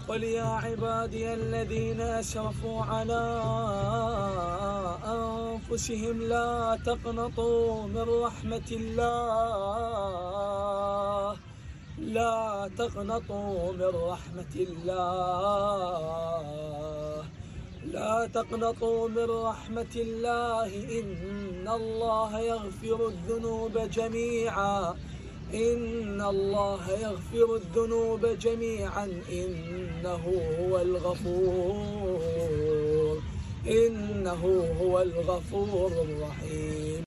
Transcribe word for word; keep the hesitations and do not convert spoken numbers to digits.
قل يا عبادي الذين أسرفوا على أنفسهم لا تقنطوا من رحمة الله لا تقنطوا من رحمة الله لا تقنطوا من رحمة الله إن الله يغفر الذنوب جميعا إن الله يغفر الذنوب جميعا إنه هو الغفور إنه هو الغفور الرحيم.